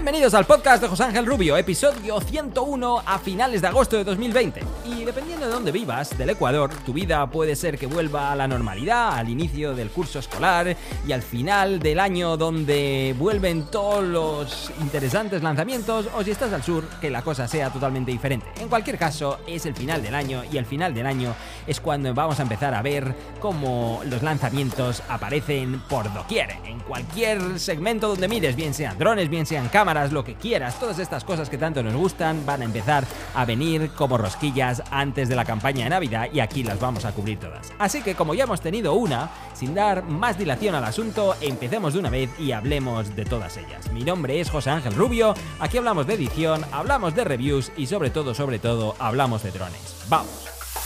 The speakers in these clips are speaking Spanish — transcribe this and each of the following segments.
Bienvenidos al podcast de José Ángel Rubio, episodio 101 a finales de agosto de 2020. Y dependiendo de dónde vivas, del Ecuador, tu vida puede ser que vuelva a la normalidad, al inicio del curso escolar y al final del año donde vuelven todos los interesantes lanzamientos, o si estás al sur, que la cosa sea totalmente diferente. En cualquier caso, es el final del año y el final del año es cuando vamos a empezar a ver cómo los lanzamientos aparecen por doquier, en cualquier segmento donde mires, bien sean drones, bien sean cámaras, lo que quieras, todas estas cosas que tanto nos gustan van a empezar a venir como rosquillas antes de la campaña de Navidad y aquí las vamos a cubrir todas. Así que como ya hemos tenido una, sin dar más dilación al asunto, empecemos de una vez y hablemos de todas ellas. Mi nombre es José Ángel Rubio, aquí hablamos de edición, hablamos de reviews y sobre todo, hablamos de drones. ¡Vamos!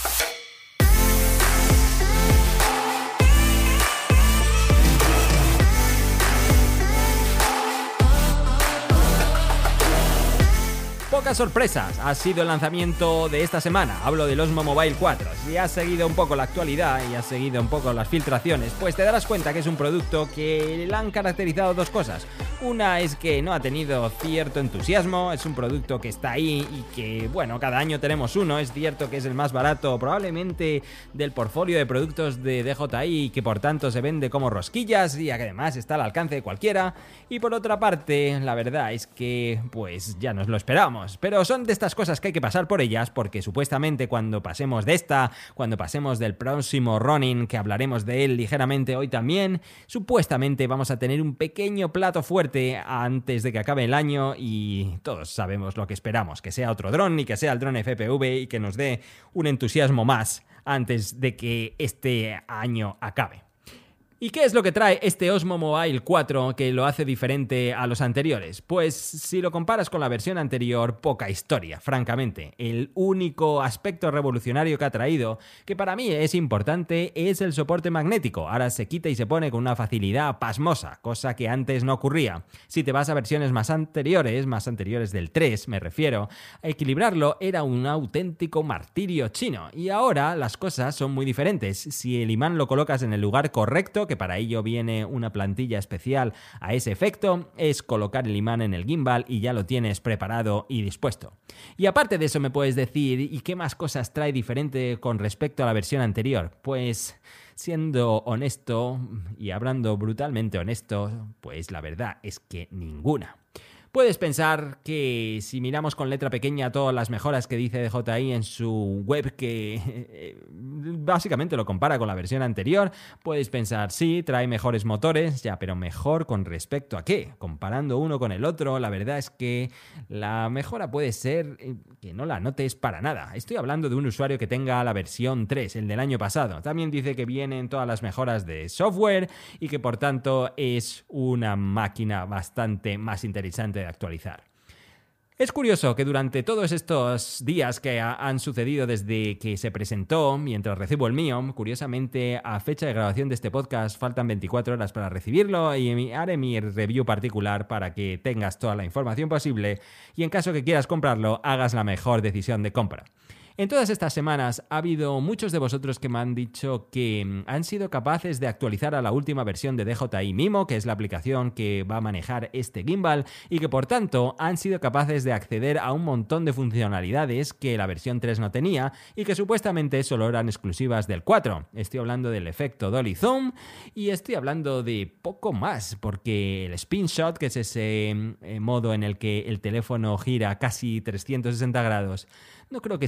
Pocas sorpresas ha sido el lanzamiento de esta semana. Hablo del Osmo Mobile 4. Si has seguido un poco la actualidad y has seguido un poco las filtraciones, pues te darás cuenta que es un producto que le han caracterizado dos cosas. Una es que no ha tenido cierto entusiasmo, es un producto que está ahí y que, bueno, cada año tenemos uno. Es cierto que es el más barato probablemente del portfolio de productos de DJI y que por tanto se vende como rosquillas y además está al alcance de cualquiera. Y por otra parte, la verdad es que, pues ya nos lo esperábamos. Pero son de estas cosas que hay que pasar por ellas porque supuestamente cuando pasemos de esta, cuando pasemos del próximo Ronin, que hablaremos de él ligeramente hoy también, supuestamente vamos a tener un pequeño plato fuerte antes de que acabe el año y todos sabemos lo que esperamos, que sea otro dron y que sea el dron FPV y que nos dé un entusiasmo más antes de que este año acabe. ¿Y qué es lo que trae este Osmo Mobile 4 que lo hace diferente a los anteriores? Pues si lo comparas con la versión anterior, poca historia, francamente. El único aspecto revolucionario que ha traído, que para mí es importante, es el soporte magnético. Ahora se quita y se pone con una facilidad pasmosa, cosa que antes no ocurría. Si te vas a versiones más anteriores del 3 me refiero, equilibrarlo era un auténtico martirio chino. Y ahora las cosas son muy diferentes. Si el imán lo colocas en el lugar correcto, que para ello viene una plantilla especial a ese efecto, es colocar el imán en el gimbal y ya lo tienes preparado y dispuesto. Y aparte de eso me puedes decir, ¿y qué más cosas trae diferente con respecto a la versión anterior? Pues siendo honesto y hablando brutalmente honesto, pues la verdad es que ninguna. Puedes pensar que si miramos con letra pequeña todas las mejoras que dice DJI en su web, que básicamente lo compara con la versión anterior, puedes pensar, sí, trae mejores motores, ya, pero mejor con respecto a qué. Comparando uno con el otro, la verdad es que la mejora puede ser que no la notes para nada. Estoy hablando de un usuario que tenga la versión 3, el del año pasado. También dice que vienen todas las mejoras de software y que por tanto es una máquina bastante más interesante de actualizar. Es curioso que durante todos estos días que han sucedido desde que se presentó, mientras recibo el mío, curiosamente a fecha de grabación de este podcast faltan 24 horas para recibirlo y haré mi review particular para que tengas toda la información posible y en caso que quieras comprarlo, hagas la mejor decisión de compra. En todas estas semanas ha habido muchos de vosotros que me han dicho que han sido capaces de actualizar a la última versión de DJI Mimo, que es la aplicación que va a manejar este gimbal, y que por tanto han sido capaces de acceder a un montón de funcionalidades que la versión 3 no tenía y que supuestamente solo eran exclusivas del 4. Estoy hablando del efecto Dolly Zoom y estoy hablando de poco más, porque el Spin Shot, que es ese modo en el que el teléfono gira casi 360 grados, no creo que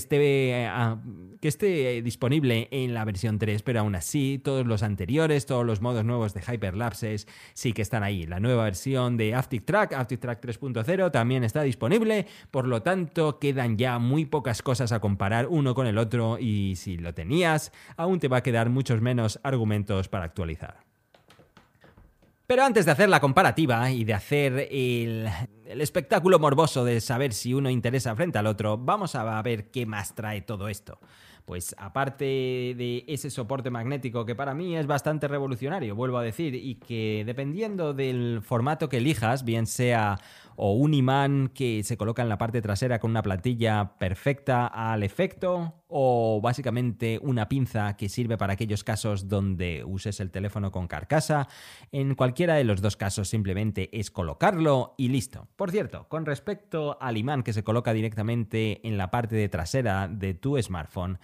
esté disponible en la versión 3, pero aún así todos los anteriores, todos los modos nuevos de Hyperlapses sí que están ahí. La nueva versión de Haptic Track 3.0 también está disponible, por lo tanto quedan ya muy pocas cosas a comparar uno con el otro y si lo tenías, aún te va a quedar muchos menos argumentos para actualizar. Pero antes de hacer la comparativa y de hacer el espectáculo morboso de saber si uno interesa frente al otro, vamos a ver qué más trae todo esto. Pues aparte de ese soporte magnético que para mí es bastante revolucionario, vuelvo a decir, y que dependiendo del formato que elijas, bien sea o un imán que se coloca en la parte trasera con una plantilla perfecta al efecto, o básicamente una pinza que sirve para aquellos casos donde uses el teléfono con carcasa. En cualquiera de los dos casos simplemente es colocarlo y listo. Por cierto, con respecto al imán que se coloca directamente en la parte de trasera de tu smartphone,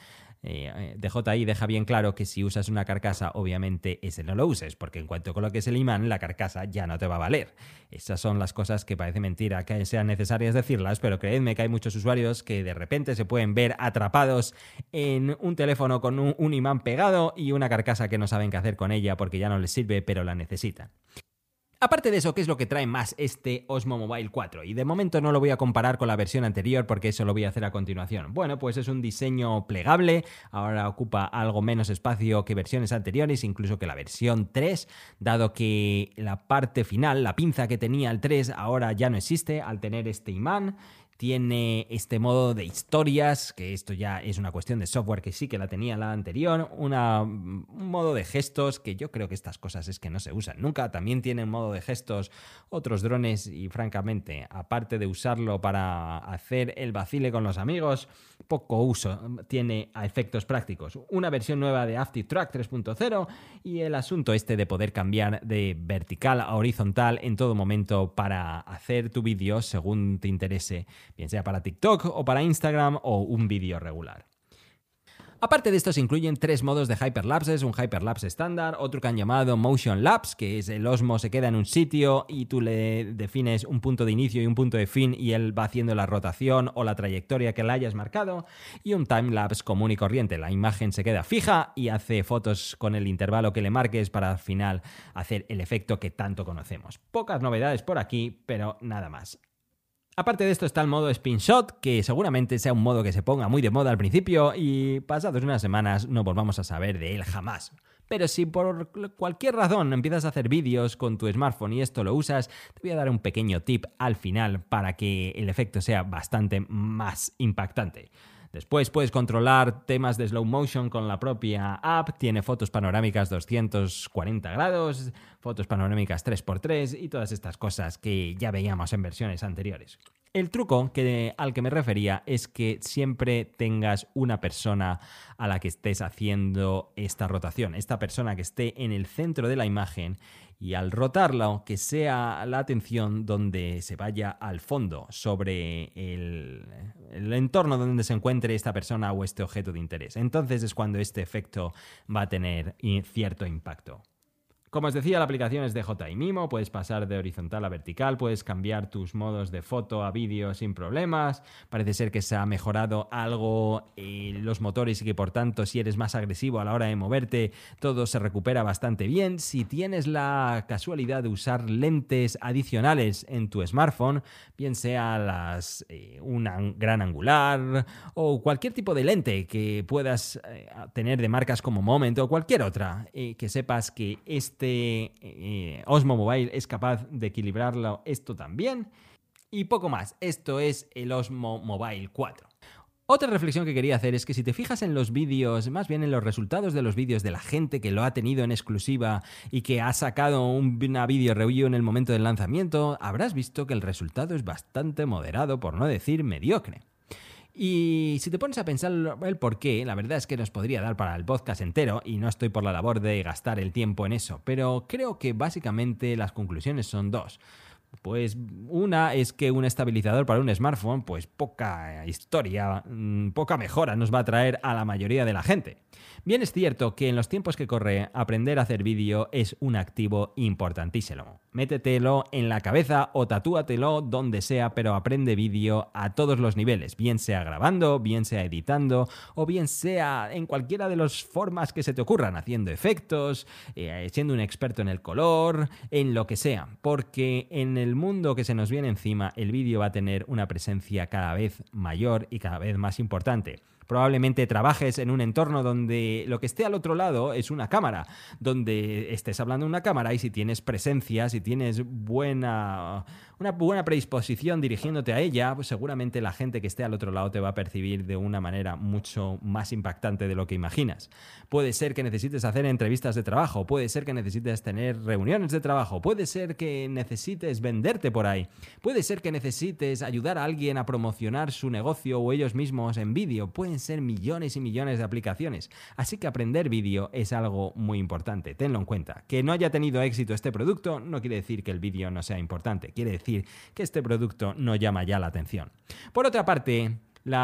DJI deja bien claro que si usas una carcasa, obviamente ese no lo uses, porque en cuanto coloques el imán, la carcasa ya no te va a valer. Esas son las cosas que parece mentira que sean necesarias decirlas, pero creedme que hay muchos usuarios que de repente se pueden ver atrapados en un teléfono con un imán pegado y una carcasa que no saben qué hacer con ella porque ya no les sirve, pero la necesitan. Aparte de eso, ¿qué es lo que trae más este Osmo Mobile 4? Y de momento no lo voy a comparar con la versión anterior porque eso lo voy a hacer a continuación. Bueno, pues es un diseño plegable, ahora ocupa algo menos espacio que versiones anteriores, incluso que la versión 3, dado que la parte final, la pinza que tenía el 3, ahora ya no existe al tener este imán. Tiene este modo de historias, que esto ya es una cuestión de software que sí que la tenía la anterior, un modo de gestos, que yo creo que estas cosas es que no se usan nunca. También tiene un modo de gestos otros drones y francamente, aparte de usarlo para hacer el vacile con los amigos, poco uso tiene a efectos prácticos. Una versión nueva de AfterTrack 3.0 y el asunto este de poder cambiar de vertical a horizontal en todo momento para hacer tu vídeo según te interese, bien sea para TikTok o para Instagram o un vídeo regular. Aparte de esto se incluyen 3 modos de hyperlapses, un hyperlapse estándar, otro que han llamado Motion Lapse, que es el Osmo se queda en un sitio y tú le defines un punto de inicio y un punto de fin y él va haciendo la rotación o la trayectoria que le hayas marcado, y un timelapse común y corriente, la imagen se queda fija y hace fotos con el intervalo que le marques para al final hacer el efecto que tanto conocemos. Pocas novedades por aquí, pero nada más. Aparte de esto está el modo Spin Shot, que seguramente sea un modo que se ponga muy de moda al principio y pasadas unas semanas no volvamos a saber de él jamás. Pero si por cualquier razón empiezas a hacer vídeos con tu smartphone y esto lo usas, te voy a dar un pequeño tip al final para que el efecto sea bastante más impactante. Después puedes controlar temas de slow motion con la propia app, tiene fotos panorámicas 240 grados, fotos panorámicas 3x3 y todas estas cosas que ya veíamos en versiones anteriores. El truco al que me refería es que siempre tengas una persona a la que estés haciendo esta rotación, esta persona que esté en el centro de la imagen, y al rotarla, que sea la atención donde se vaya al fondo, sobre el entorno donde se encuentre esta persona o este objeto de interés. Entonces es cuando este efecto va a tener cierto impacto. Como os decía, la aplicación es de DJI Mimo, puedes pasar de horizontal a vertical, puedes cambiar tus modos de foto a vídeo sin problemas. Parece ser que se ha mejorado algo los motores y que por tanto si eres más agresivo a la hora de moverte todo se recupera bastante bien. Si tienes la casualidad de usar lentes adicionales en tu smartphone, bien sea una gran angular o cualquier tipo de lente que puedas tener de marcas como Moment o cualquier otra, que sepas que este Osmo Mobile es capaz de equilibrarlo esto también. Y poco más, esto es el Osmo Mobile 4. Otra reflexión que quería hacer es que si te fijas en los vídeos, más bien en los resultados de los vídeos de la gente que lo ha tenido en exclusiva y que ha sacado una video review en el momento del lanzamiento, habrás visto que el resultado es bastante moderado, por no decir mediocre. Y si te pones a pensar el por qué, la verdad es que nos podría dar para el podcast entero y no estoy por la labor de gastar el tiempo en eso, pero creo que básicamente las conclusiones son 2. Pues una es que un estabilizador para un smartphone, pues poca historia, poca mejora nos va a traer a la mayoría de la gente. Bien es cierto que en los tiempos que corre, aprender a hacer vídeo es un activo importantísimo. Métetelo en la cabeza o tatúatelo donde sea, pero aprende vídeo a todos los niveles, bien sea grabando, bien sea editando o bien sea en cualquiera de las formas que se te ocurran, haciendo efectos, siendo un experto en el color, en lo que sea, porque en el mundo que se nos viene encima el vídeo va a tener una presencia cada vez mayor y cada vez más importante. Probablemente trabajes en un entorno donde lo que esté al otro lado es una cámara, donde estés hablando de una cámara y si tienes presencia, si tienes una buena predisposición dirigiéndote a ella, pues seguramente la gente que esté al otro lado te va a percibir de una manera mucho más impactante de lo que imaginas. Puede ser que necesites hacer entrevistas de trabajo, puede ser que necesites tener reuniones de trabajo, puede ser que necesites venderte por ahí, puede ser que necesites ayudar a alguien a promocionar su negocio o ellos mismos en vídeo, pueden pueden ser millones y millones de aplicaciones. Así que aprender vídeo es algo muy importante, tenlo en cuenta. Que no haya tenido éxito este producto no quiere decir que el vídeo no sea importante, quiere decir que este producto no llama ya la atención. Por otra parte,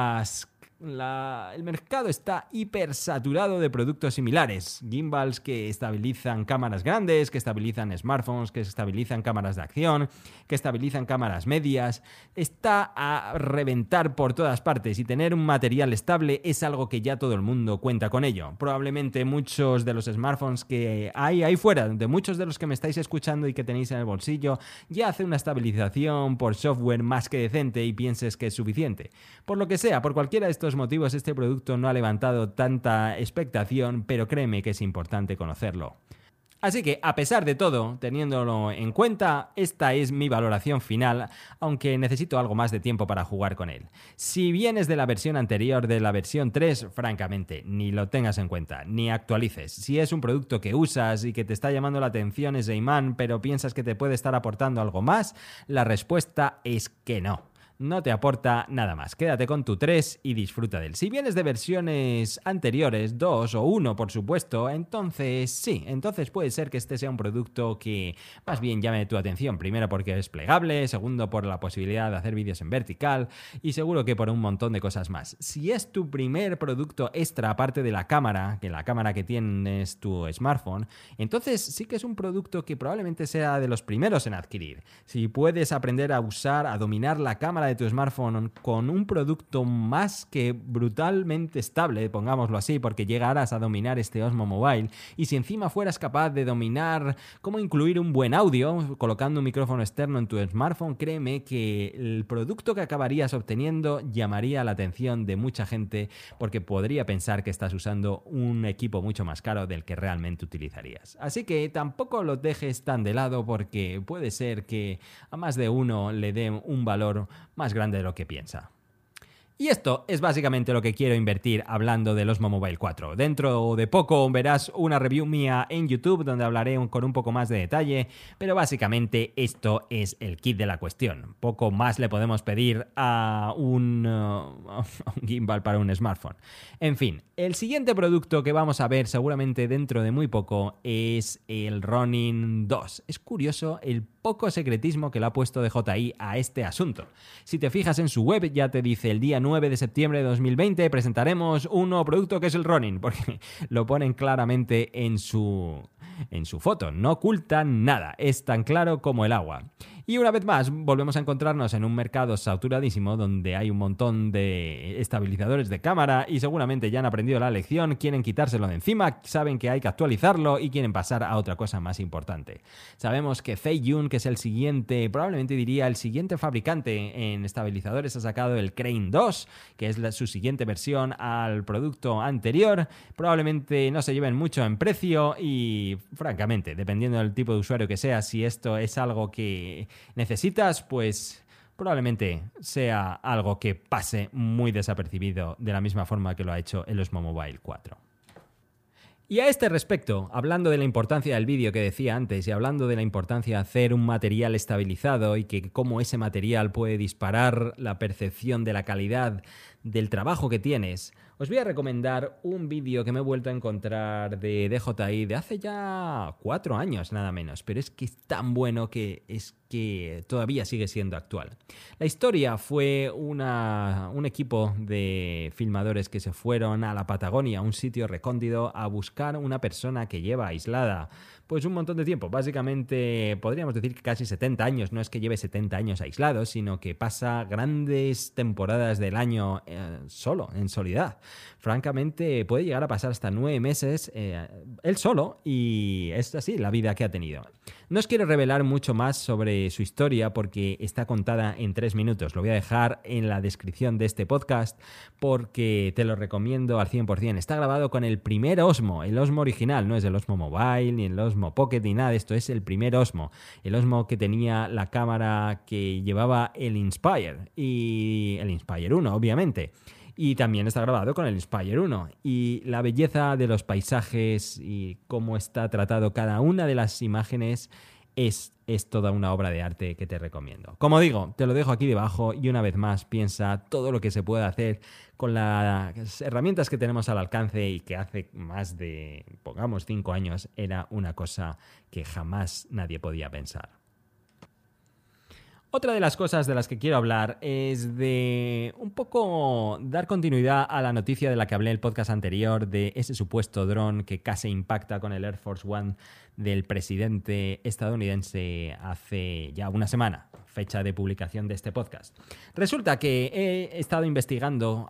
el mercado está hipersaturado de productos similares. Gimbals que estabilizan cámaras grandes, que estabilizan smartphones, que estabilizan cámaras de acción, que estabilizan cámaras medias. Está a reventar por todas partes y tener un material estable es algo que ya todo el mundo cuenta con ello. Probablemente muchos de los smartphones que hay ahí fuera, de muchos de los que me estáis escuchando y que tenéis en el bolsillo, ya hace una estabilización por software más que decente y pienses que es suficiente. Por lo que sea, por cualquiera de estos motivos, este producto no ha levantado tanta expectación, pero créeme que es importante conocerlo. Así que, a pesar de todo, teniéndolo en cuenta, esta es mi valoración final, aunque necesito algo más de tiempo para jugar con él. Si vienes de la versión anterior, de la versión 3, francamente, ni lo tengas en cuenta, ni actualices. Si es un producto que usas y que te está llamando la atención ese imán, pero piensas que te puede estar aportando algo más, la respuesta es que no. No te aporta nada más. Quédate con tu 3 y disfruta de él. Si vienes de versiones anteriores, 2 o 1 por supuesto, entonces sí, entonces puede ser que este sea un producto que más bien llame tu atención. Primero porque es plegable, segundo por la posibilidad de hacer vídeos en vertical y seguro que por un montón de cosas más. Si es tu primer producto extra aparte de la cámara que tienes tu smartphone, entonces sí que es un producto que probablemente sea de los primeros en adquirir. Si puedes aprender a usar, a dominar la cámara de tu smartphone con un producto más que brutalmente estable, pongámoslo así, porque llegarás a dominar este Osmo Mobile, y si encima fueras capaz de dominar cómo incluir un buen audio colocando un micrófono externo en tu smartphone, créeme que el producto que acabarías obteniendo llamaría la atención de mucha gente porque podría pensar que estás usando un equipo mucho más caro del que realmente utilizarías. Así que tampoco lo dejes tan de lado porque puede ser que a más de uno le dé un valor más grande de lo que piensa. Y esto es básicamente lo que quiero invertir hablando del Osmo Mobile 4. Dentro de poco verás una review mía en YouTube donde hablaré con un poco más de detalle, pero básicamente esto es el kit de la cuestión. Poco más le podemos pedir a un gimbal para un smartphone. En fin, el siguiente producto que vamos a ver seguramente dentro de muy poco es el Ronin 2. Es curioso el poco secretismo que le ha puesto DJI a este asunto. Si te fijas en su web ya te dice el día 9 de septiembre de 2020 presentaremos un nuevo producto que es el Ronin, porque lo ponen claramente en su foto, no ocultan nada, es tan claro como el agua. Y una vez más volvemos a encontrarnos en un mercado saturadísimo donde hay un montón de estabilizadores de cámara y seguramente ya han aprendido la lección, quieren quitárselo de encima, saben que hay que actualizarlo y quieren pasar a otra cosa más importante. Sabemos que Feiyun, que es el siguiente, probablemente diría el siguiente fabricante en estabilizadores, ha sacado el Crane 2, que es su siguiente versión al producto anterior. Probablemente no se lleven mucho en precio y francamente, dependiendo del tipo de usuario que sea, si esto es algo que necesitas, pues probablemente sea algo que pase muy desapercibido de la misma forma que lo ha hecho el Osmo Mobile 4. Y a este respecto, hablando de la importancia del vídeo que decía antes y hablando de la importancia de hacer un material estabilizado y que cómo ese material puede disparar la percepción de la calidad del trabajo que tienes, os voy a recomendar un vídeo que me he vuelto a encontrar de DJI de hace ya 4 años nada menos, pero es que es tan bueno que es que todavía sigue siendo actual. La historia fue un equipo de filmadores que se fueron a la Patagonia, un sitio recóndito, a buscar una persona que lleva aislada pues un montón de tiempo, básicamente podríamos decir que casi 70 años, no es que lleve 70 años aislado, sino que pasa grandes temporadas del año solo, en soledad. Francamente puede llegar a pasar hasta 9 meses él solo y es así la vida que ha tenido. No os quiero revelar mucho más sobre su historia porque está contada en 3 minutos, lo voy a dejar en la descripción de este podcast porque te lo recomiendo al 100%. Está grabado con el primer Osmo, el Osmo original, no es el Osmo Mobile ni el Osmo Pocket ni nada de esto, es el primer Osmo. El Osmo que tenía la cámara que llevaba el Inspire y el Inspire 1, obviamente. Y también está grabado con el Inspire 1. Y la belleza de los paisajes y cómo está tratado cada una de las imágenes es toda una obra de arte que te recomiendo. Como digo, te lo dejo aquí debajo y una vez más piensa todo lo que se puede hacer con las herramientas que tenemos al alcance y que hace más de, pongamos, 5 años era una cosa que jamás nadie podía pensar. Otra de las cosas de las que quiero hablar es de un poco dar continuidad a la noticia de la que hablé en el podcast anterior de ese supuesto dron que casi impacta con el Air Force One del presidente estadounidense hace ya una semana, fecha de publicación de este podcast. Resulta que he estado investigando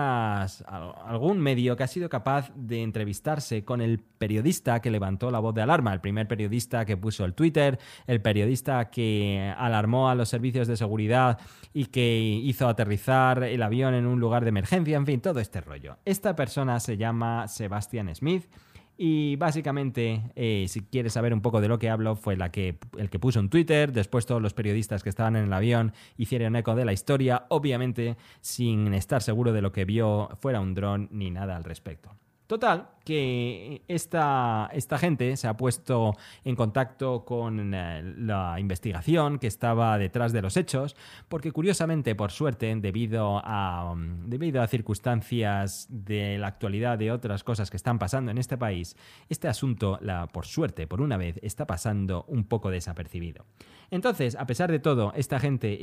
algún medio que ha sido capaz de entrevistarse con el periodista que levantó la voz de alarma, el primer periodista que puso el Twitter, el periodista que alarmó a los servicios de seguridad y que hizo aterrizar el avión en un lugar de emergencia, en fin, todo este rollo. Esta persona se llama Sebastian Smith. Y básicamente, si quieres saber un poco de lo que hablo, fue el que puso en Twitter. Después todos los periodistas que estaban en el avión hicieron eco de la historia, obviamente sin estar seguro de lo que vio fuera un dron ni nada al respecto. Total, que esta gente se ha puesto en contacto con la investigación que estaba detrás de los hechos, porque curiosamente, por suerte, debido a circunstancias de la actualidad de otras cosas que están pasando en este país, este asunto, por suerte, por una vez, está pasando un poco desapercibido. Entonces, a pesar de todo, esta gente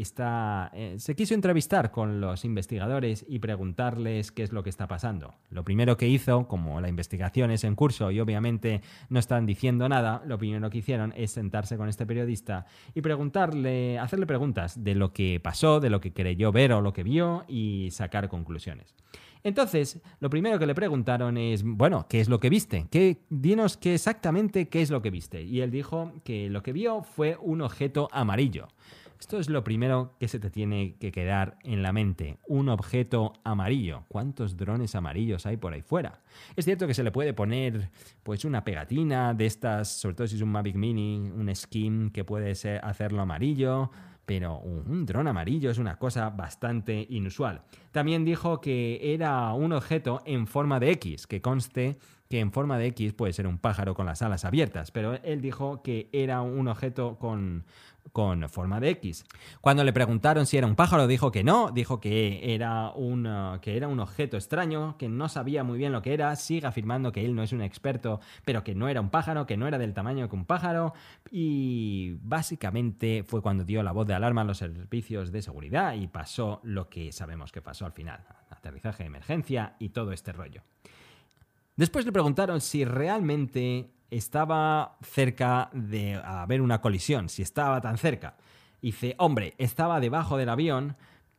se quiso entrevistar con los investigadores y preguntarles qué es lo que está pasando. Lo primero que hizo, como la investigación es en curso y obviamente no están diciendo nada, lo primero que hicieron es sentarse con este periodista y hacerle preguntas de lo que pasó, de lo que creyó ver o lo que vio y sacar conclusiones. Entonces, lo primero que le preguntaron es, bueno, ¿qué es lo que viste? Dinos exactamente qué es lo que viste. Y él dijo que lo que vio fue un objeto amarillo. Esto es lo primero que se te tiene que quedar en la mente. Un objeto amarillo. ¿Cuántos drones amarillos hay por ahí fuera? Es cierto que se le puede poner pues una pegatina de estas, sobre todo si es un Mavic Mini, un skin que puede hacerlo amarillo, pero un dron amarillo es una cosa bastante inusual. También dijo que era un objeto en forma de X, que conste que en forma de X puede ser un pájaro con las alas abiertas, pero él dijo que era un objeto con forma de X. Cuando le preguntaron si era un pájaro, dijo que no, dijo que era un objeto extraño, que no sabía muy bien lo que era, sigue afirmando que él no es un experto, pero que no era un pájaro, que no era del tamaño que un pájaro, y básicamente fue cuando dio la voz de alarma a los servicios de seguridad y pasó lo que sabemos que pasó al final, aterrizaje de emergencia y todo este rollo. Después le preguntaron si realmente estaba cerca de haber una colisión, si estaba tan cerca. Dice, hombre, estaba debajo del avión,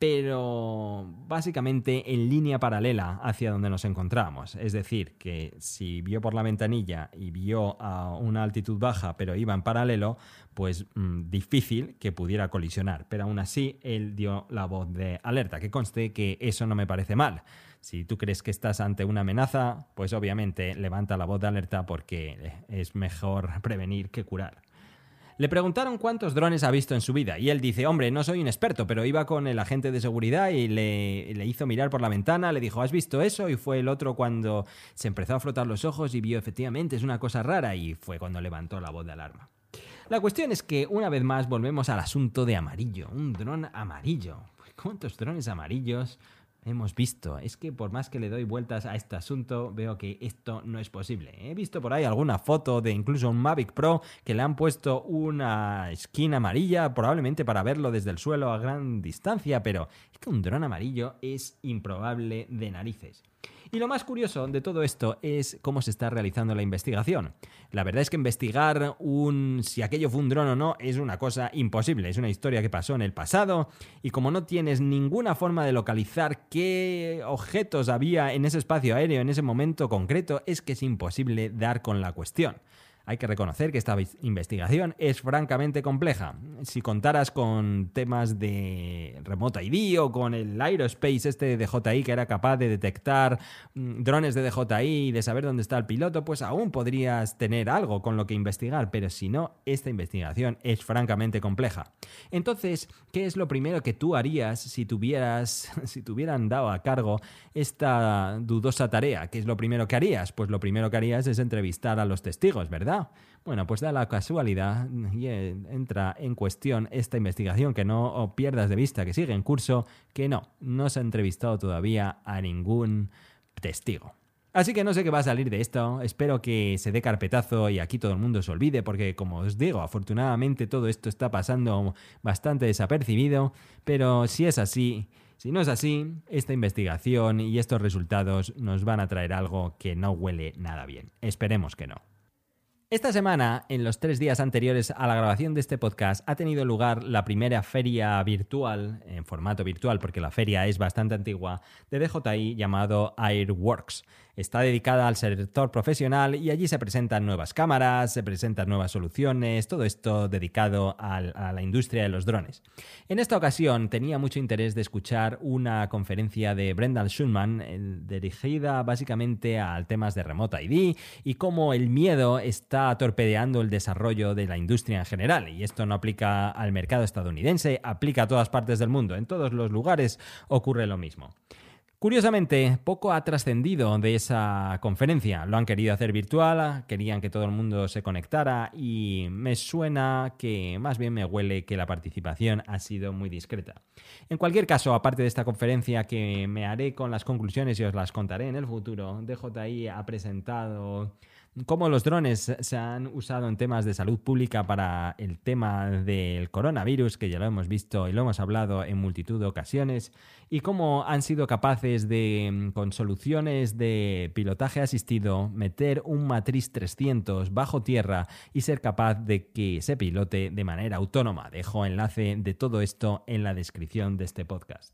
pero básicamente en línea paralela hacia donde nos encontrábamos. Es decir, que si vio por la ventanilla y vio a una altitud baja, pero iba en paralelo, pues difícil que pudiera colisionar. Pero aún así, él dio la voz de alerta, que conste que eso no me parece mal. Si tú crees que estás ante una amenaza, pues obviamente levanta la voz de alerta porque es mejor prevenir que curar. Le preguntaron cuántos drones ha visto en su vida y él dice, hombre, no soy un experto, pero iba con el agente de seguridad y le hizo mirar por la ventana, le dijo, ¿has visto eso? Y fue el otro cuando se empezó a frotar los ojos y vio efectivamente, es una cosa rara, y fue cuando levantó la voz de alarma. La cuestión es que una vez más volvemos al asunto de amarillo, un dron amarillo. ¿Cuántos drones amarillos hemos visto? Es que por más que le doy vueltas a este asunto, veo que esto no es posible. He visto por ahí alguna foto de incluso un Mavic Pro que le han puesto una skin amarilla, probablemente para verlo desde el suelo a gran distancia, pero es que un dron amarillo es improbable de narices. Y lo más curioso de todo esto es cómo se está realizando la investigación. La verdad es que investigar si aquello fue un dron o no es una cosa imposible. Es una historia que pasó en el pasado y como no tienes ninguna forma de localizar qué objetos había en ese espacio aéreo en ese momento concreto, es que es imposible dar con la cuestión. Hay que reconocer que esta investigación es francamente compleja. Si contaras con temas de Remote ID o con el Aerospace de DJI que era capaz de detectar drones de DJI y de saber dónde está el piloto, pues aún podrías tener algo con lo que investigar, pero si no, esta investigación es francamente compleja. Entonces, ¿qué es lo primero que tú harías si te hubieran dado a cargo esta dudosa tarea? ¿Qué es lo primero que harías? Pues lo primero que harías es entrevistar a los testigos, ¿verdad? Bueno, pues da la casualidad y entra en cuestión esta investigación, que no pierdas de vista, que sigue en curso, que no se ha entrevistado todavía a ningún testigo. Así que no sé qué va a salir de esto, espero que se dé carpetazo y aquí todo el mundo se olvide, porque como os digo, afortunadamente todo esto está pasando bastante desapercibido, pero si es así, si no es así, esta investigación y estos resultados nos van a traer algo que no huele nada bien. Esperemos que no. Esta semana, en los 3 días anteriores a la grabación de este podcast, ha tenido lugar la primera feria virtual, en formato virtual porque la feria es bastante antigua, de DJI llamado Airworks. Está dedicada al sector profesional y allí se presentan nuevas cámaras, se presentan nuevas soluciones, todo esto dedicado a la industria de los drones. En esta ocasión tenía mucho interés de escuchar una conferencia de Brendan Schulman dirigida básicamente a temas de Remote ID y cómo el miedo está torpedeando el desarrollo de la industria en general. Y esto no aplica al mercado estadounidense, aplica a todas partes del mundo. En todos los lugares ocurre lo mismo. Curiosamente, poco ha trascendido de esa conferencia. Lo han querido hacer virtual, querían que todo el mundo se conectara y me suena que más bien me huele que la participación ha sido muy discreta. En cualquier caso, aparte de esta conferencia que me haré con las conclusiones y os las contaré en el futuro, DJI ha presentado cómo los drones se han usado en temas de salud pública para el tema del coronavirus, que ya lo hemos visto y lo hemos hablado en multitud de ocasiones, y cómo han sido capaces de, con soluciones de pilotaje asistido, meter un Matriz 300 bajo tierra y ser capaz de que se pilote de manera autónoma. Dejo enlace de todo esto en la descripción de este podcast.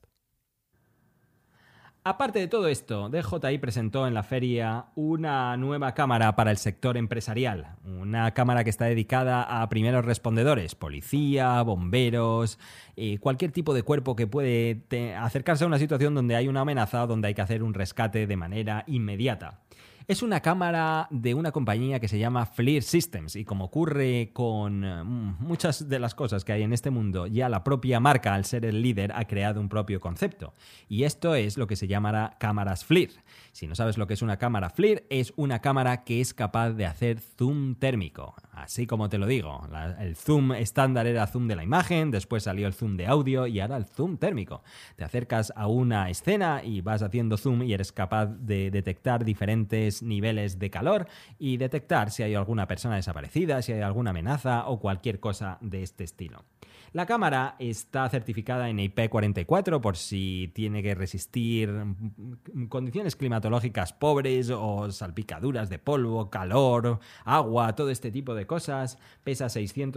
Aparte de todo esto, DJI presentó en la feria una nueva cámara para el sector empresarial, una cámara que está dedicada a primeros respondedores, policía, bomberos, cualquier tipo de cuerpo que puede acercarse a una situación donde hay una amenaza o donde hay que hacer un rescate de manera inmediata. Es una cámara de una compañía que se llama FLIR Systems y como ocurre con muchas de las cosas que hay en este mundo, ya la propia marca, al ser el líder, ha creado un propio concepto. Y esto es lo que se llamará cámaras FLIR. Si no sabes lo que es una cámara FLIR, es una cámara que es capaz de hacer zoom térmico. Así como te lo digo, el zoom estándar era zoom de la imagen, después salió el zoom de audio y ahora el zoom térmico. Te acercas a una escena y vas haciendo zoom y eres capaz de detectar diferentes niveles de calor y detectar si hay alguna persona desaparecida, si hay alguna amenaza o cualquier cosa de este estilo. La cámara está certificada en IP44 por si tiene que resistir condiciones climatológicas pobres o salpicaduras de polvo, calor, agua, todo este tipo de cosas. Pesa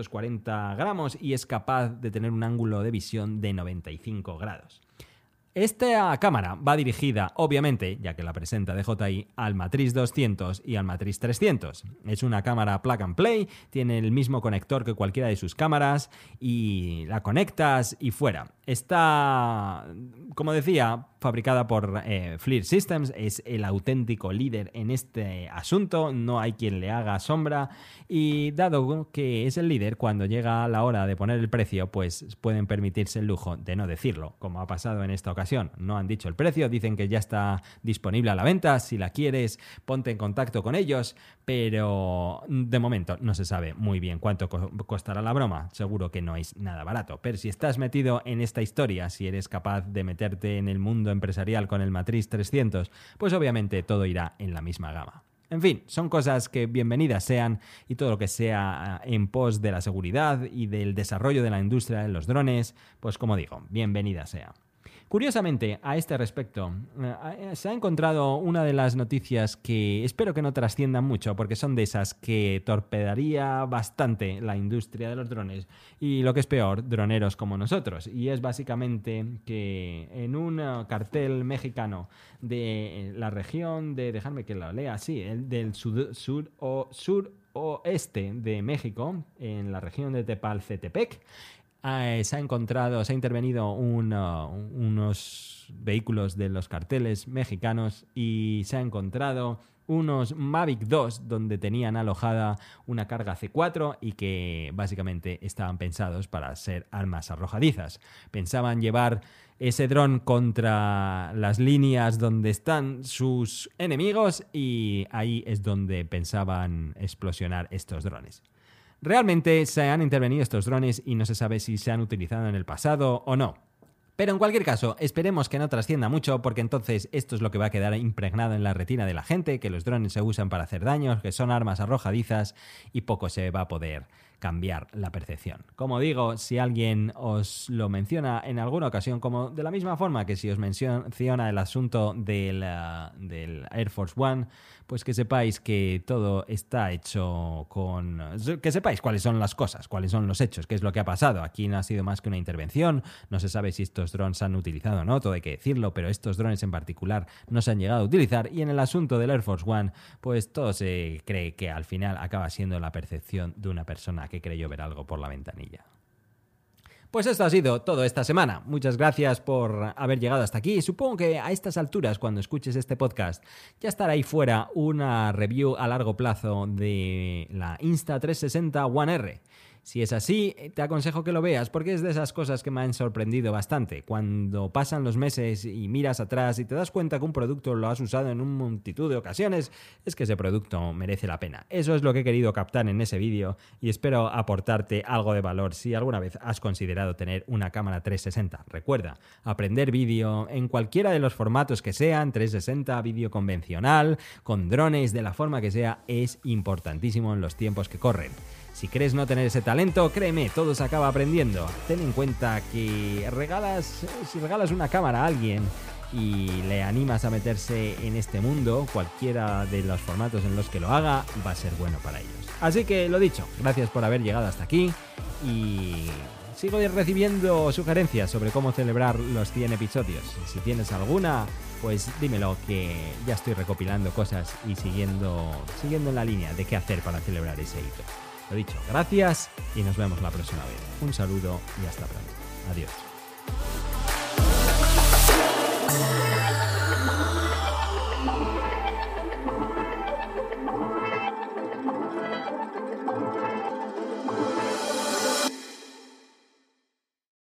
640 gramos y es capaz de tener un ángulo de visión de 95 grados. Esta cámara va dirigida, obviamente, ya que la presenta DJI, al Matriz 200 y al Matriz 300. Es una cámara plug and play, tiene el mismo conector que cualquiera de sus cámaras y la conectas y fuera. Está, como decía, fabricada por FLIR Systems, es el auténtico líder en este asunto, no hay quien le haga sombra y dado que es el líder, cuando llega la hora de poner el precio, pues pueden permitirse el lujo de no decirlo, como ha pasado en esta ocasión. No han dicho el precio, dicen que ya está disponible a la venta, si la quieres ponte en contacto con ellos, pero de momento no se sabe muy bien cuánto costará la broma, seguro que no es nada barato, pero si estás metido en esta historia, si eres capaz de meterte en el mundo empresarial con el Matriz 300, pues obviamente todo irá en la misma gama. En fin, son cosas que bienvenidas sean y todo lo que sea en pos de la seguridad y del desarrollo de la industria de los drones, pues como digo, bienvenida sea. Curiosamente, a este respecto, se ha encontrado una de las noticias que espero que no trasciendan mucho, porque son de esas que torpedaría bastante la industria de los drones y, lo que es peor, droneros como nosotros. Y es básicamente que en un cartel mexicano de la región de, dejadme que lo lea, sí, del suroeste de México, en la región de Tepalcatepec, se ha intervenido unos vehículos de los carteles mexicanos y se ha encontrado unos Mavic 2 donde tenían alojada una carga C4 y que básicamente estaban pensados para ser armas arrojadizas. Pensaban llevar ese dron contra las líneas donde están sus enemigos y ahí es donde pensaban explosionar estos drones. Realmente se han intervenido estos drones y no se sabe si se han utilizado en el pasado o no. Pero en cualquier caso, esperemos que no trascienda mucho porque entonces esto es lo que va a quedar impregnado en la retina de la gente, que los drones se usan para hacer daños, que son armas arrojadizas y poco se va a poder cambiar la percepción. Como digo, si alguien os lo menciona en alguna ocasión, como de la misma forma que si os menciona el asunto del Air Force One, pues que sepáis que todo está hecho con... que sepáis cuáles son las cosas, cuáles son los hechos, qué es lo que ha pasado. Aquí no ha sido más que una intervención, no se sabe si estos drones se han utilizado o no, todo hay que decirlo, pero estos drones en particular no se han llegado a utilizar y en el asunto del Air Force One, pues todo se cree que al final acaba siendo la percepción de una persona que creyó ver algo por la ventanilla. Pues esto ha sido todo esta semana. Muchas gracias por haber llegado hasta aquí. Supongo que a estas alturas, cuando escuches este podcast, ya estará ahí fuera una review a largo plazo de la Insta360 One R. Si es así, te aconsejo que lo veas porque es de esas cosas que me han sorprendido bastante. Cuando pasan los meses y miras atrás y te das cuenta que un producto lo has usado en una multitud de ocasiones, es que ese producto merece la pena. Eso es lo que he querido captar en ese vídeo y espero aportarte algo de valor si alguna vez has considerado tener una cámara 360. Recuerda, aprender vídeo en cualquiera de los formatos que sean, 360, vídeo convencional, con drones, de la forma que sea, es importantísimo en los tiempos que corren. Si crees no tener ese talento, créeme, todo se acaba aprendiendo. Ten en cuenta que si regalas una cámara a alguien y le animas a meterse en este mundo, cualquiera de los formatos en los que lo haga, va a ser bueno para ellos. Así que lo dicho, gracias por haber llegado hasta aquí y sigo recibiendo sugerencias sobre cómo celebrar los 100 episodios. Si tienes alguna, pues dímelo, que ya estoy recopilando cosas y siguiendo en la línea de qué hacer para celebrar ese hito. Lo dicho, gracias y nos vemos la próxima vez. Un saludo y hasta pronto. Adiós.